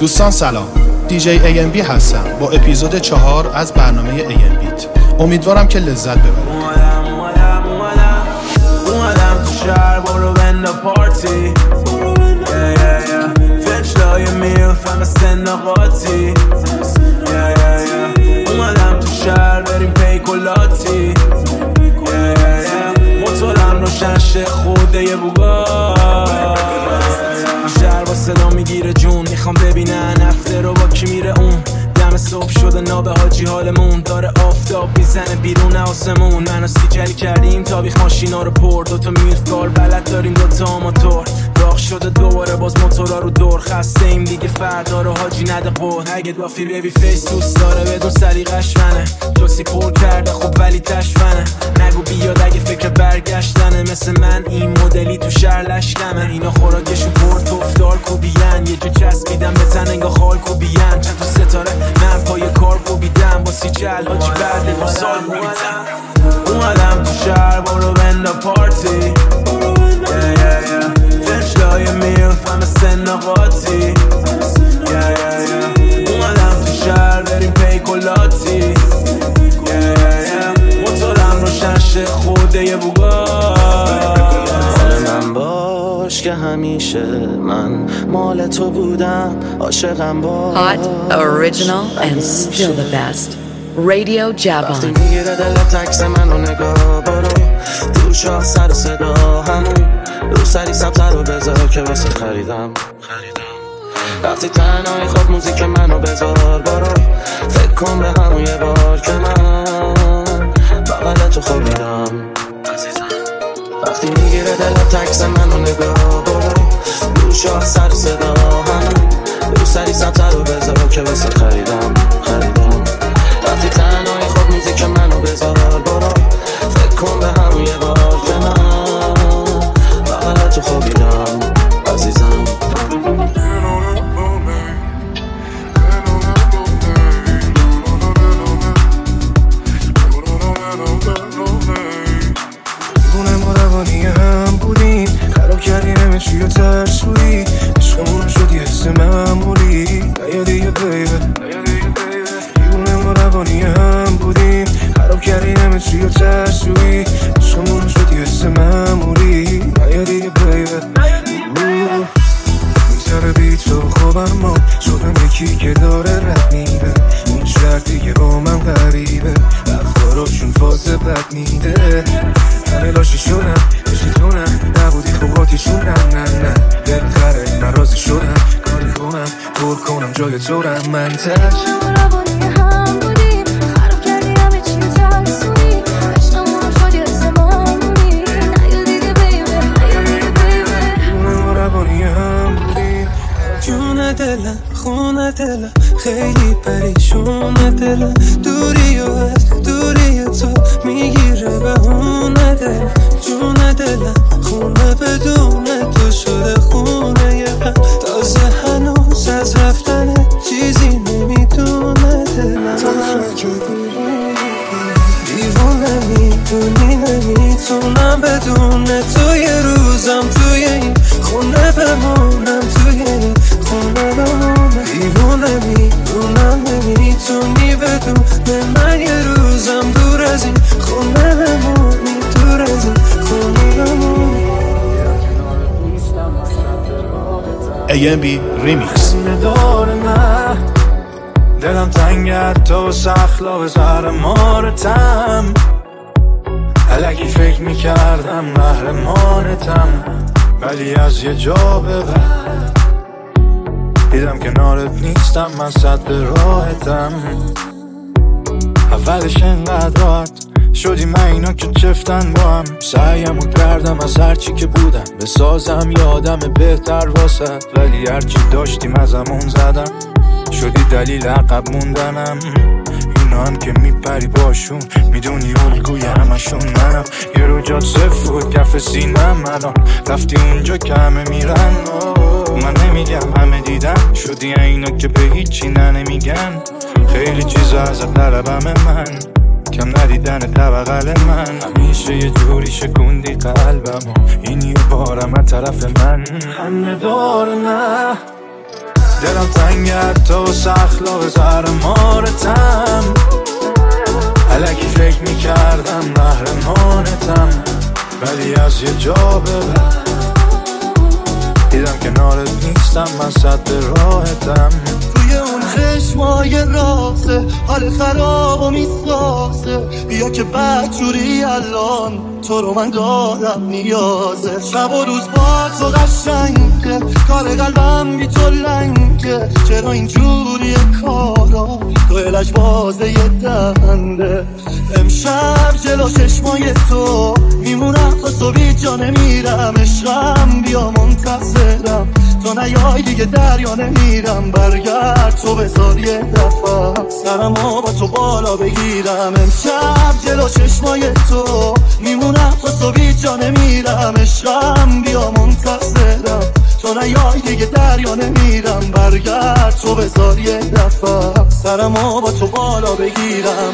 دوستان سلام، دیجی AMB هستم با اپیزود 4 از برنامه AMBیت. امیدوارم که لذت ببرید. اومدم تو شهر برو بند پارتی، فنچلای میلفم سنقاتی، اومدم تو شهر بریم پیکولاتی، موتورم روشن شه خوده یه بوگار، شهر با صدا میگیره جون، میخوام ببینن افته رو با کی میره اون، دم صبح شده نابه حاجی حالمون، داره آفتاب میزنه بیرون آسمون، منو سیجلی کردیم تابیخ ماشینا رو پر، دوتا میلفگار بلد داریم دوتا آماتور، راه شده دوباره باز موتورا رو دور، خسته ایم دیگه فردا رو حاجی نده قول، اگه دافی بیبی فیس دوست داره بدون سریقش منه، توسی پر کرده خوب ولی تشفنه، نگو بیاد اگه فکر برگشتنه، مثل من این مدلی تو شهر لشکمه، اینا خوراکشون پر توفدار کوبیان، یه جو چسبیدم به تن انگا خال کوبیان، چند تا ستاره من پای کار کوبیدم با سی جل حاجی بعد 2 سال اومدم تو شهر برو بند پارتی، فنچلای میلفم سنقاتی، اومدم تو شهر بریم پیکولاتی، موتورم روشن شه خوده یه بوگار، من باش که همیشه من مال تو بودم، عاشقم با Hot, original and still the best. Radio Jabon. وقتی میگیره دل تکس منو نگاه برو تو شاه سر صدا همون رو سری سبتر رو بذار که واسه خریدم وقتی تنهایی خود موزیک منو بذار برو فکر کن به همون یه بار که من بغل تو خوابیدم وقتی میگیره دل تکس منو نگاه برو رو شاه سر صدا همون رو سری سبتر رو بذار که واسه خریدم وقتی تنهایی خود موزیک منو بذار برو فکر کن به همون یه بار که من بغل تو خوابیدم عزیزم دیوونه ما روانی هم بودیم خراب کردی همه چی رو ترسویی عشقمون شد یه حس معمولی نیادی یه بیبه دیوونه ما روانی هم بودیم خراب کردی همه چی رو ترسویی عشقمون شد یه حس معمولی نیادی یه بیبه میذاره بی تو خوابم ما شدم یکی که داره رد میده این شرطی که با من غریبه رفتاراشون فاز بد میده همه لاشی شدم عشقی تو نه نبودی خوباتیشون نه دلخره من راضی شدم کاری کنم پر کنم جای تو رم من تش روانی هم بودیم خراب کردی همه چی رو ترسونی عشقمون شد یه حس معمولی نیادی دیگه بیبه جون روانی هم بودیم جون دلم خونه دلم خیلی پریشون دلم دوری و از دوری تو میگیره بهونه دل جون دلم خونه بدون تو شده خونه یه غم تازه هنوز از رفتن چیزی نمیدونه دلم تو همه که دیوونه میدونی نمیتونم بدون تو یه روزم توی این خونه بمونم توی این خونه بمونم دیوونه میدونم نمیتونی بدون من یه روزم دور از این خونه بمونی دور از این خونه بمونی AMB ریمیکس. نداره نه دلم تنگت تو سخلا زهر مارتم الکی فکر میکردم قهرمانتم ولی از یه جا به بعد دیدم کنارت نیستم من صد به راحتم اولش انقدر راحت شدی من اینا که چفتن با هم سعیمو کردم از هرچی که بودم بسازم یادم بهتر واسد ولی هرچی داشتیم ازمون زدم شدی دلیل عقب موندنم اینا هم که میپری باشون میدونی الگوی همشون منم یه رو جات صفر بود کف سینم الان رفتی اونجا که همه میرن من نمیگم همه دیدن شدی اینا که به هیچی نمیگن خیلی چیزا ازت طلبم من کم ندیدن طبقل من همیشه یه جوری شکوندی قلبم این یه بارم از طرف من خنده دار نه دلم تنگت تو و سخلاق زهرمارتم الکی فکر میکردم قهرمانتم ولی از یه جا به بعد دیدم کنارت نیستم من صد راحتم توی اون خشمای راسه حال خراب و میسازه بیا که بدجوری الان تو رو من دارم نیازه شب و روز با تو قشنگه کار قلبم بی تو لنگه چرا اینجوری کارا تو علج بازه یه دنده امشب جلو چشمای تو میمونم تا صبحی جا نمیرم عشقم بیا منتظرم تو نیای دیگه دریا نمیرم برگرد تو بذار یه دفعه سرمو با تو بالا بگیرم امشب جلو چشمای تو میمونم تا صبحی جا نمیرم عشقم بیا منتظرم تو نیای دیگه دریا نمیرم برگرد تو بذار یه دفعه سرمو با تو بالا بگیرم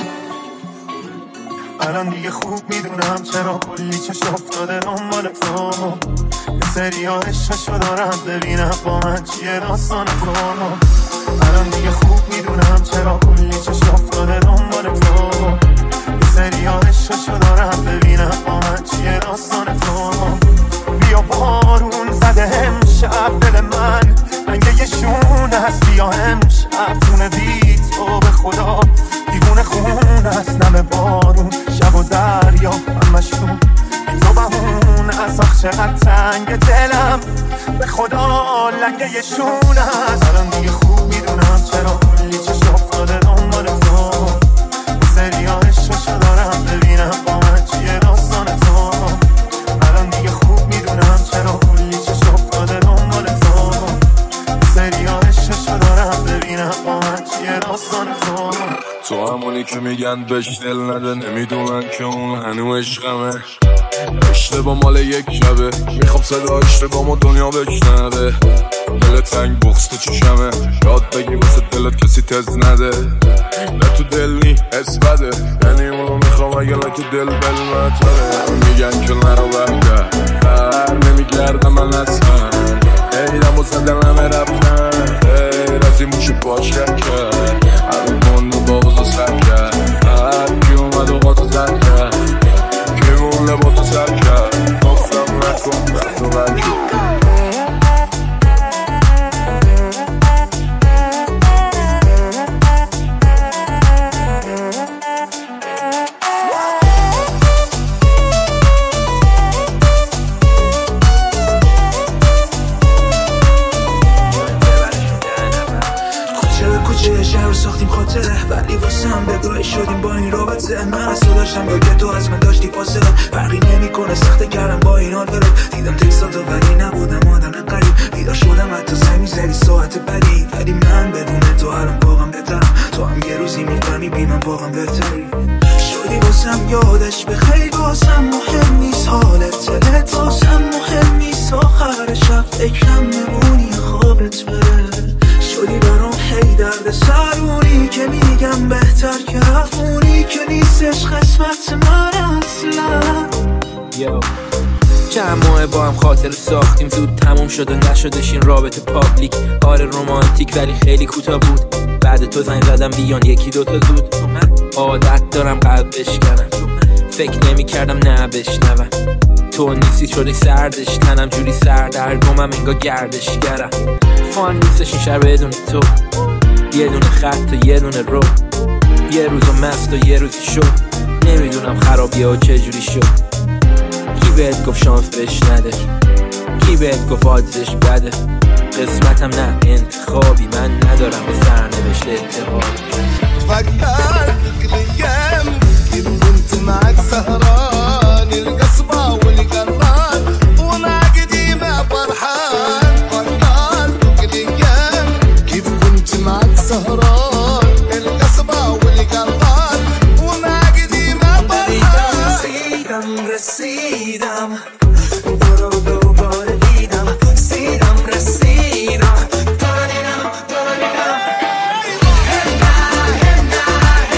الان دیگه خوب میدونم چرا کلی چشم افتاده دنبال تو یه سری ها عشقشو دارم ببینم با من چیه داستان تو الان دیگه خوب میدونم چرا کلی چشم افتاده دنبال تو یه سری ها عشقشو دارم ببینم با من چیه داستان تو بیا بارون زده امشب دل من رنگه یه شون هست بیا امشب خونه بی تو به خدا دیوونه خون هست نم بارون شب و دریا من مشتون بی تو بهون از آخ چقدر تنگ دلم به خدا لنگه یه شون هست الان دیگه خوب میدونم چرا کلی چشم افتاده دنبال تو سری ها عشقشو دارم ببینم با من چیه داستان تو الان دیگه خوب میدونم چرا کلی چشم افتاده دنبال تو سری ها عشقشو دارم ببینم با من چیه داستان تو همونی که میگن بهش دل نده نمیدونن که اون هنو عشقمه اشتباه مال یک شبه میخوام صدا اشتباه ما دنیا بشنوه دل تنگ بغز تو چشمه یاد بگی واسه دلت کسی تز نده نه تو دل نی حس بده یعنی اونو میخوام اگه نه تو دل بلمتره میگن که نرو بهده بر نمیگردم من اصلا ایدم و زدنم رفتن غیر از این موشو باش کرد هر کن رو باز و سر کرد هر کی اومد و قاطو زد کرد کی مونه با تو سر کرد گفتم نکن رفت و برگی ولی واسه هم بگاه شدیم با این رابطه من از تو داشتم یا که تو از من داشتی فاصله فرقی نمی کنه سخته کردم با این حال برد دیدم تکساتو ولی نبودم آدم قریب دیدار شدم حتی سعی میزدی ساعت بدی ولی من بدون تو الان واقعا بهترم تو هم یه روزی میفهمی بی من واقعا بهتری شدی واسم یادش به خیلی واسم مهم نیست حالت دلت واسم مهم نیست آخر شب فکرم نمونی خوابت بره شدی برام هی درد سرونی که میگم بهتر که رفونی که نیستش قسمت من اصلا چند ماه با هم خاطر ساختیم زود تموم شد و نشدش این رابطه پابلیک آره رومانتیک ولی خیلی کوتاه بود بعد تو زنگ زدم بیان یکی دوتا زود عادت دارم قلب بشکنم فکر نمی کردم نه بشنوم تو نیستی شده سردش تنم جوری سردرگمم انگار گردشگرم فان نیستش این شهر بدون تو یه دونه خط و یه دونه رو یه روزو مست و یه روزی شد نمیدونم خرابیه و چجوری شد کی بهت گفت شانس بهش نده کی بهت گفت آدزش بده قسمتم نه انتخابی من ندارم به سرنوشت اعتماد فكرت الايام كيف كنت معك سهران القصبة والقران وانا قديمة فرحان فكرت الايام كيف كنت معك سهران القصبة والقران وانا قديمة فرحان رسيدم برو دوباره دیدم رسیدم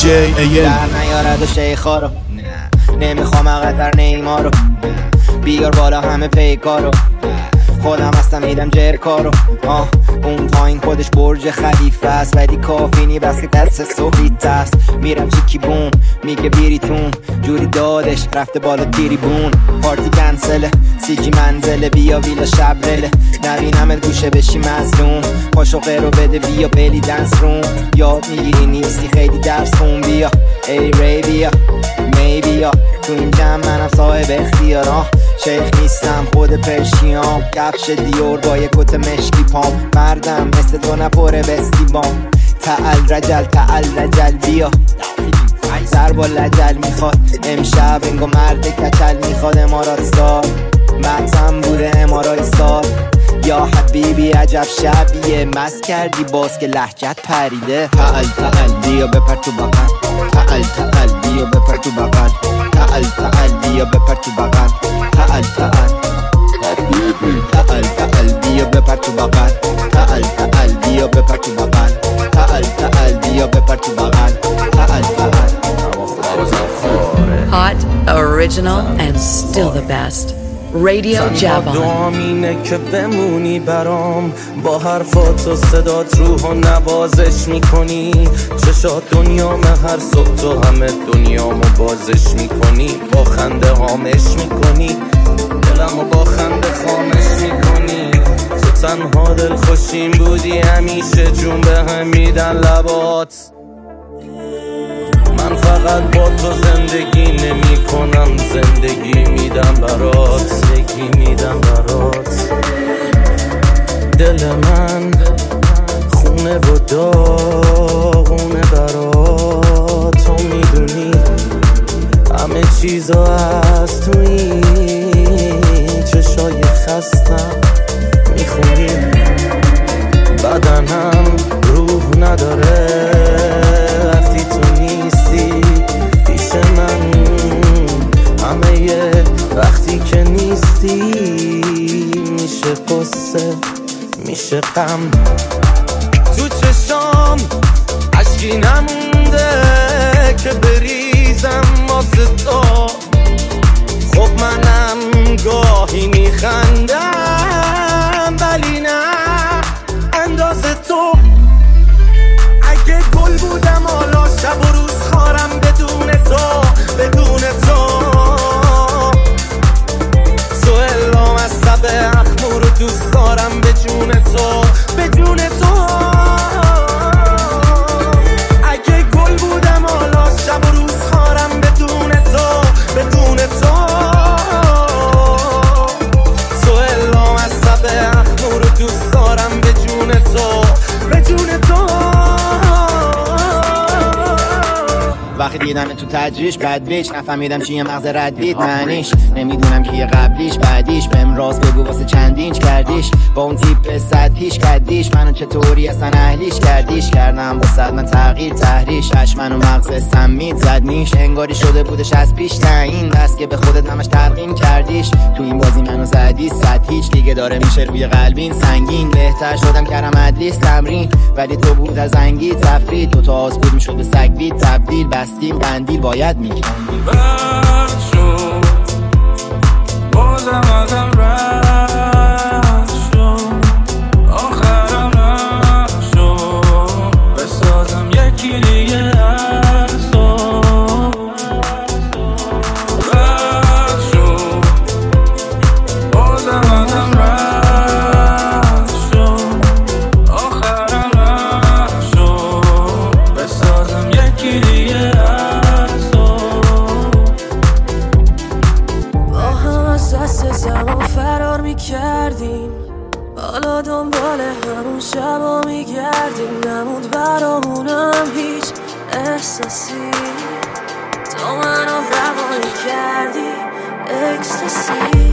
AN در نیارد و شیخا رو نمیخوام اقدر نیما رو بیار بالا همه پیکا رو خودم هستم میدم جرکا رو اون پایین خودش برج خلیفه است ولی کافی نی بس که دست سوفیت است میرم چیکی بوم میگه بیریتون جوری دادش رفته بالا تیریبون پارتی کنسله سیجی منزله بیا ویلا شبرله نبینم گوشه بشی مظلوم پاشو رو بده بیا بلی دنس روم یاد میگیری نیستی خیلی درس خون بیا ای ری بیا می بیا تو این جمع منم صاحب اختیارم شیخ نیستم خود پرشیام کفش دیور با یک کت مشکی پام مردم مثل تو نپره بستی بام تعال رجل بیا سر با لجل میخواد امشب انگو مرد کچل میخواد امارات سال مطم بوده امارای سال یا حبیبی عجب شبیه مست کردی باز که لهجت پریده تعال بیا بپر تو بغل تعال بیا بپر تو بغل تعال بیا بپر تو بغل تعال بیا بپر تو بغل تعال بیا بپر تو بغل تعال بیا بپر تو بغل Hot, original, and still the best. Radio Javon. دامینه که بمونی برام با حرفات و صدات روحو نوازش میکنی چشات دنیام هر صبح تو همه دنیامو بازش میکنی با خنده هامش میکنی دلمو با خنده خامش میکنی تو تنها دل خوشیم بودی همیشه جون به هم میدن لبات من فقط با تو زندگی نمی کنم زندگی میدم برات دل من خونه و داغونه برات تو میدونی همه چیزا از توی چشای خستم میخونی بدنم روح نداره وقتی تو نیستی پیش من همه وقتی که نیستی میشه قصه میشه غم تو چشام عشقی نمونده که بریزم واسه تو خب منم گاهی میخندم ولی نه اندازه تو اگه گل بودم حالا شب و روز خارم بدون تو تو الام از سب اخمو رو دوست دارم به جون تو اگه گل بودم حالا شب و روز خارم بدون تو تو الام از سب اخمو رو دوست دارم به جون تو وقتی دیدم تو تجریش بد بیچ نفهمیدم چیه مغز ردیت معنیش نمیدونم کیه قبلیش بعدیش بهم راست بگو واسه چند اینچ کردیش با اون تیپ صد پیش کردیش منو چطوری اصلا اهلیش کردیش کردم واسه من تغییر تحریش اش منو مغز سمید زد نیش انگاری شده بودش از پیش تعیین بس که به خودت همش تلقین کردیش تو این بازی منو زدی صد هیچ دیگه داره میشه روی قلبین سنگین بهتر شدم کردم ادلیس تمرین ولی تو بود از انگی تفرید تو آز بود میشد به سگ بید تبدیل بستیم بندی باید میگی رد شد بازم ازم رد شد آخرم نشد بسازم یکی دیگه از تو رد شد بازم ازم رد شد آخرم نشد بسازم یکی دیگه فرار میکردیم حالا دنبال همون شبا میگردیم نمود برامونم هیچ احساسی تو منو روانی کردی اکستاسی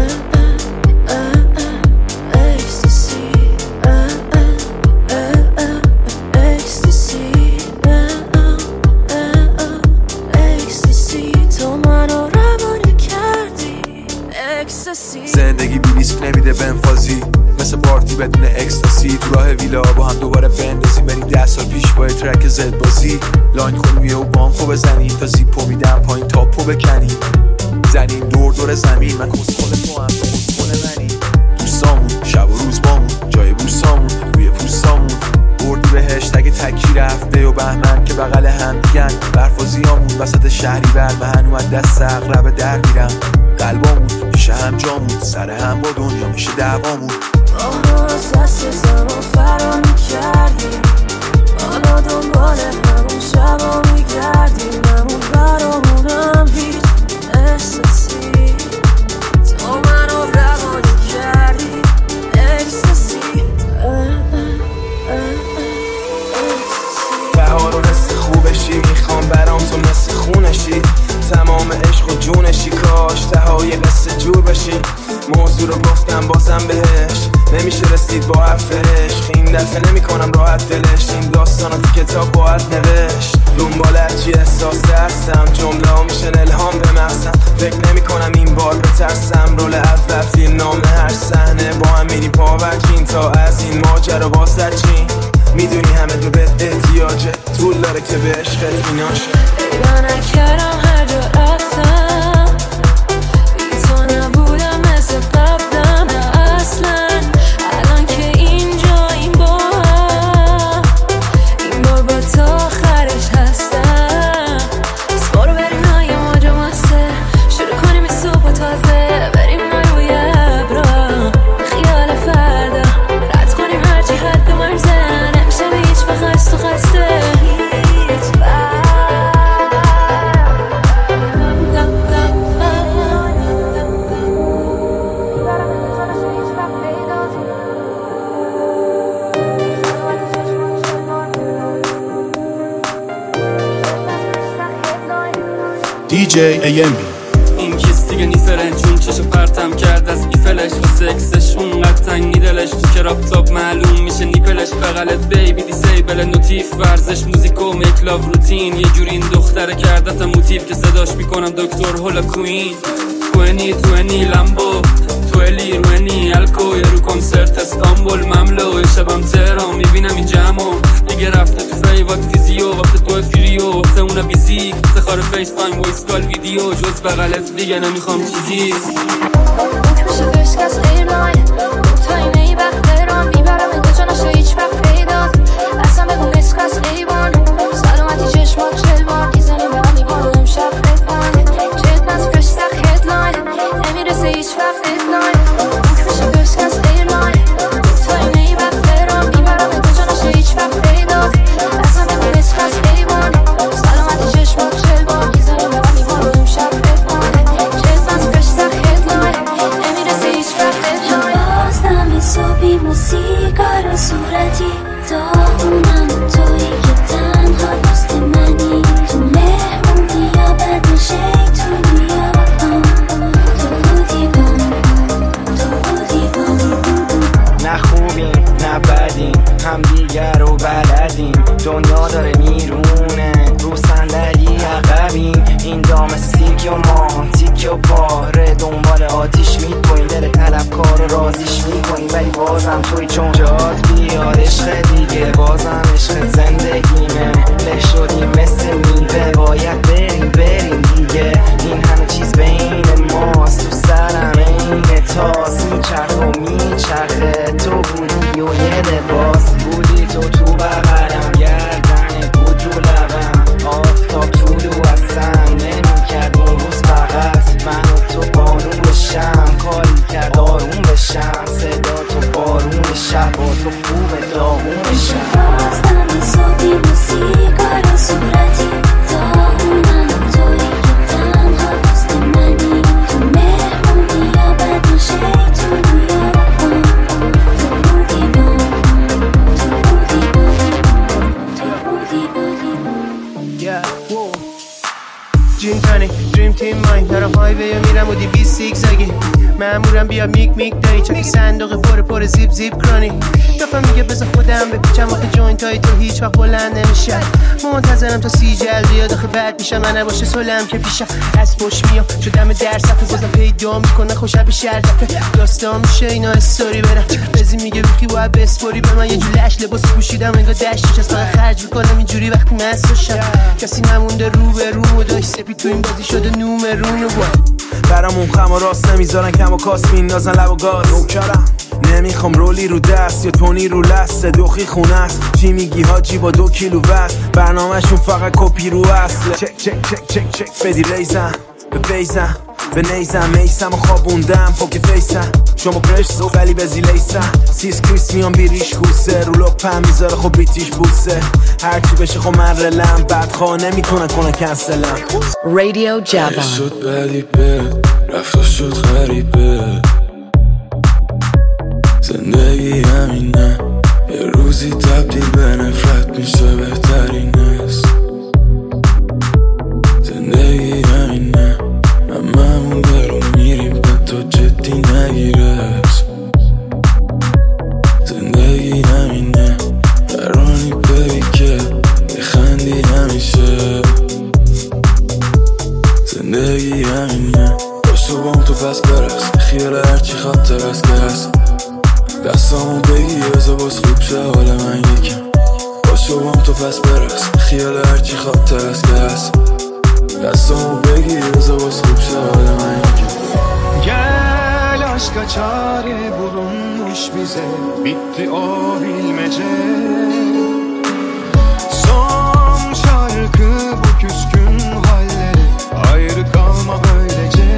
زندگی بی ریسک نمیده بنفازی مثل پارتی بدون اکستاسی تو راه ویلا با هم دوباره بندازیم بریم 10 سال پیش با ترک زد بازی لاین خونیه و بانکو بزنی تا زیپو میدم پایین تاپو بکنی زنیم دور دور زمین من کسخل تو هم تو کسخل منی دوستامون شب و روز بامون جای بوسامون روی پوستامون بردی بهش تک تکی رفته و بهمن که بغل هم دیگن برف و زیامون وسط شهری بر و هنو از دست اقرب در میرم قلبامون میشه هم جامون سر هم با دنیا میشه دعوامون از دست زمان فرا میکردیم حالا دنبال همون شبا میگردیم همون برامونم هیچ احساسی تو منو روانی کردی احساسی بهار و حس خوبشی میخوام برام تو مثل خونشی تمام عشق و جونشی کاش تهای قصه جور بشی موضوع رو گفتم بازم بهش نمیشه رسید با حرفش این دفعه نمی کنم راحت دلش این داستانا تو کتاب باید نوشت دنبال هرچی احساس هستم جمله ها میشن الهام به مغزم فکر نمی کنم این بار بترسم رول اول فیلم نام هر صحنه با هم میری پاورکین تا از این ماجرا واسه چین میدونی همه تو به احتیاجه طول داره که به عشقت ایناشه من نکردم هر جا رفتم بی تو نبودم مثل قبلم نه اصلا الان که اینجا این بار این بار با تا آخرش هستم بس برو بریم های ماجا ماسه شروع کنیم این صبح تازه بریم روی ابرا خیال فردا رد کنیم هرچی حد مرزه نمیشه به هیچ وقت خست و خسته DJ AMB این کس دیگه نی فرنچون چشو پرتم کرد از ایفلش و سکسش اونقدر تنگی دلش تو کراپ تاپ معلوم میشه نیپلش بغلت بیبی دیسیبل نوتیف ورزش موزیک و میکلاو روتین یه جوری این دختره کردتم موتیف که صداش میکنم دکتر هولا کوین 2020 لامبو تولی روینی الکو یه رو کنسرت استانبول مملو شبم تهران میبینم این جمع دیگه رفته تو فیوات فیزیو وقت تو فریو وقت اون بیزی افتخار فیس تایم وایس کال ویدیو جز بغلت دیگه نمیخوام چیزی میشه فرست کس ایرلاین تا اینه ای وقت برام میبرم انگه جا نشه هیچ وقت پیدات اصلا بگو نسخ از ایوان سلامتی چشمات چلوان میزنیم به هم میبانو امشب ردلاین چهت نز فرش سخ هدلاین نمیرسه هیچ وقت ایرلاین میشه فرست کس ایرلاین تا اینه ای وقت برام میبرم انگه جا نشه هیچ وقت پیدات اصلا بگو نسخ از ایوان سلامتی چشمات چلوان میزنیم به هم میبانو امشب ردلاین چهت نز فرش سخ هدلاین نمیرسه هیچ وقت ایرلاین بازدم صبحی موسیقا رو صورتی داغونم توی که تنها دوست منی تو مهمونی یا بد شیطونی یا تو بودی بام نه خوبیم نه بدیم هم دیگر رو بلدیم دنیا داره میرونه رو صندلی عقبیم این دام سیک و مانتیک و پاره دنبال آتیش میکنیم دل طلبکار رو رازیش میکنیم ولی بازم توی چون جاد بیاد عشق دیگه بازم عشق زندگیمه له شدیم مثل میوه باید بریم دیگه این همه چیز بین ماست تو سرم این تاس میچرخ و میچرخه تو بودی و یه لباس بودی تو بغلم گردنت بود رو لبم آفتاب طولو اصلا نمیکرد اون روز فقط من و تو بارون بشم کاری کرد آروم بشم صدا تو بارون شب و تو خوب داغون بشم بازدم صبحی دریم تیم ماین دارم هایوی میرم و 200 زیگزاگی مامورم بیا میک میک دایی چاکی صندوق پر زیپ زیپ کرانی دفعه میگه بذار خودم بپیچم وقت جوینت های تو هیچ وقت بلند نمیشه منتظرم تا 30 جلد بیاد آخه بعد میشم من نباشه سلم که پیشم از پشت میام شدم در صفحه بازم پیدا میکنه خوشم به شهر دفعه داستان میشه اینا استوری برم بزی میگه بیخی باید بسپوری به من یه جولش لباس پوشیدم انگار دشتش از خرج میکنم اینجوری وقتی مست باشم کسی نمونده رو به رو و داشت سپی تو این بازی شده نومرون و برامون خم و راست نمیذارن کم و کاس میندازن لب و گاز نوکرم نمیخوام رولی رو دست یا تونی رو لست دوخی خونه است چی میگی حاجی با 2 کیلو وزن برنامهشون فقط کپی رو اصله چک چک چک چک چک بدی ریزن به بیزن به نیزم میسم و خوابوندم پوک فیسم شما پرشت ولی بزی لیسم سیس کریس میان بیریش کوسه رو لپم میذاره خب بیتیش بوسه هرچی بشه خب من رلم بدخواه نمیتونن کنه کنسلم رادیو جوان شد بدی به رفت شد غریبه زندگی همینه یه روزی تبدیل به نفرت میشه بهترین است زندگی همینه هممون درو میریم به تو جدی نگیرش زندگی همینه برانی ببی که بخندی همیشه زندگی همینه باشو بام تو پس برس خیال هرچی خاطر است که هست دستامو بگی بزا باز خوب شه حال من یکم باشو بام تو پس برس خیال هرچی خاطر است که هست دستامو بگی بزا باز خوب شه حال من یکم Gel aşka çare bulunmuş bize bitti o bilmece son şarkı bu küskün halleri ayrı kalma böylece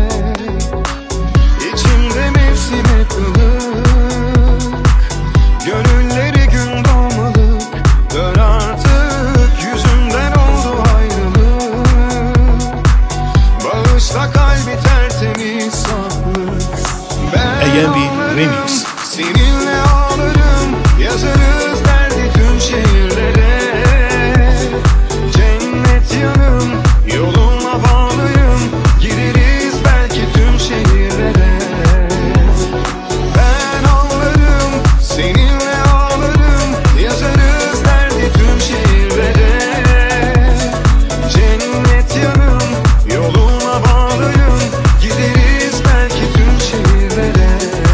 içimde mevsim hep ılık gönülleri gün doğmalık dön artık yüzünden oldu ayrılık bağışla kalbi tertemiz saflık AMB Remix seninle ağlarım yazarız derdi tüm şehirlere cennet yanım yoluna bağlıyım gideriz belki tüm şehirlere ben ağlarım seninle ağlarım yazarız derdi tüm şehirlere cennet yanım yoluna bağlıyım gideriz belki tüm şehirlere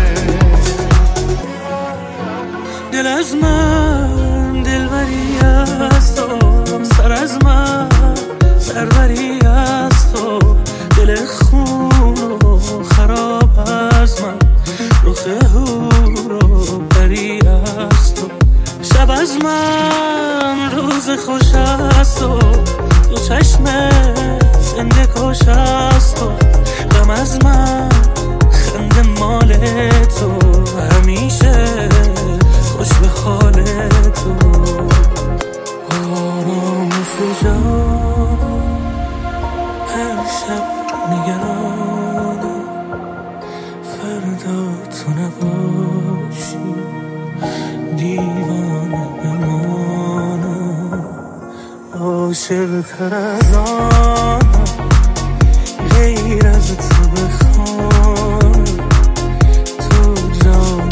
دل از من دلبری از تو سر از من سروری از تو دل خون و خراب از من رخ هور و پری از تو شب از من روز خوش از تو دو چشم زنده کش از تو غم از من خنده مال تو همیشه خوش به حال تو آرام و سجادم هر شب نگرانم فردا تو نباشی دیوانه بمانم عاشق تر از آنم غیر از تو بخوانم تو جان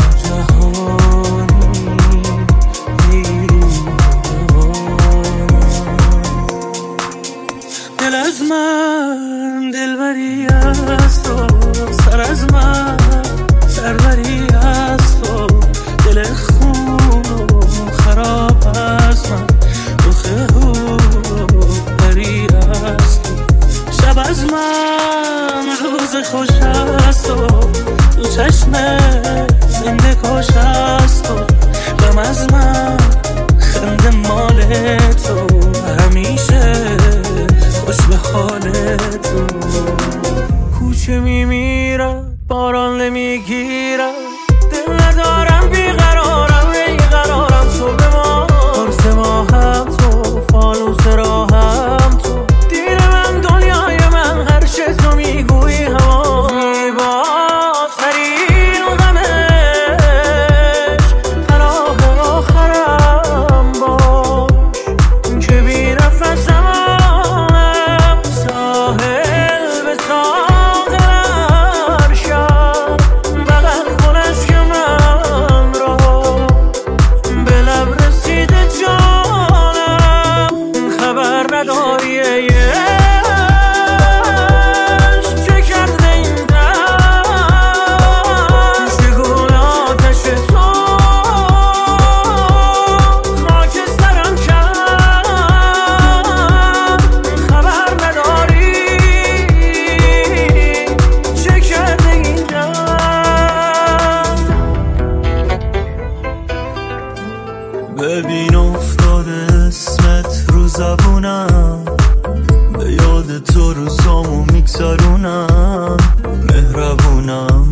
دل از من دلبری از تو سر از من سروری از تو دل خون و خراب از من رخ هور و پری از تو شب از من روز خوش از تو دو چشم زنده کش از تو غم از من خنده مال تو همیشه خوش به حال تو کوچه میمیرم باران نمیگیرم دل ندارم بیقرارم بیقرارم صبح ما قرص ما هم تو فانوس راهم تو دیر من دنیای من هر چه تو میگویی هوا زیباترین و غمش پناه آخرم باش که بی نفسم ساحل زبونم، به یاد تو روزامو میگذرونم. مهربونم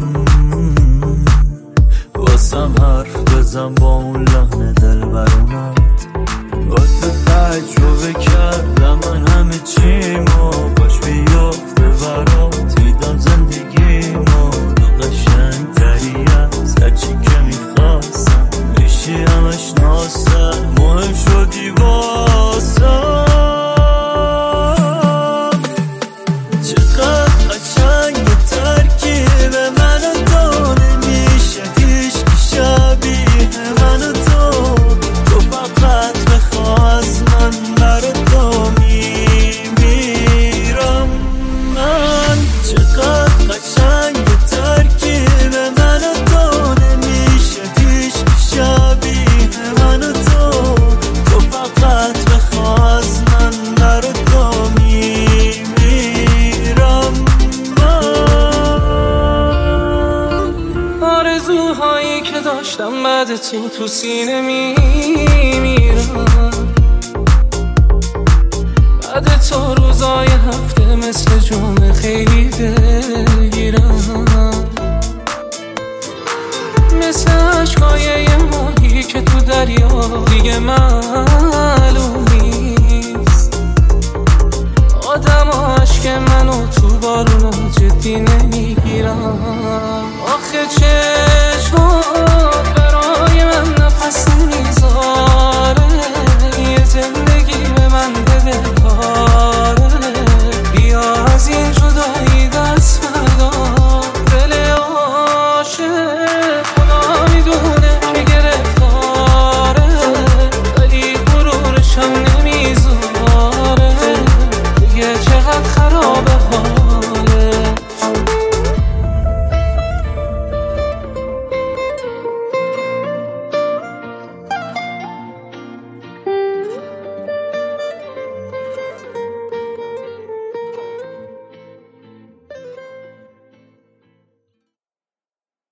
واسم حرف بزن با اون لحن دلبرونت. واسه تجربه کردم من همه چیمو، باش بیافته برات دیدم زندگیمو. تو قشنگ تری از هرچی که میخواستم، میشی همش ناستن مهم شدی واسم. چقدر قشنگ ترکیب من و تو، نمیشه هیچکی شبیه من و تو. تو فقط بخوا از من، برا تو میمیرم من. چقدر قشنگ ترکیب من و تو، نمیشه هیچکی شبیه من و تو. تو فقط بخوا از من، برا تو میمیرم من. آرزوهایی که داشتم بعد تو سینه میمیرم. بعد تو روزای هفته مثل جمعه خیلی دلگیرم. مثل عشقای یه ماهی که تو دریا دیگه معلوم نیست. آدم و عشق منو تو بارونو جدی نمیگیرم. آخه چه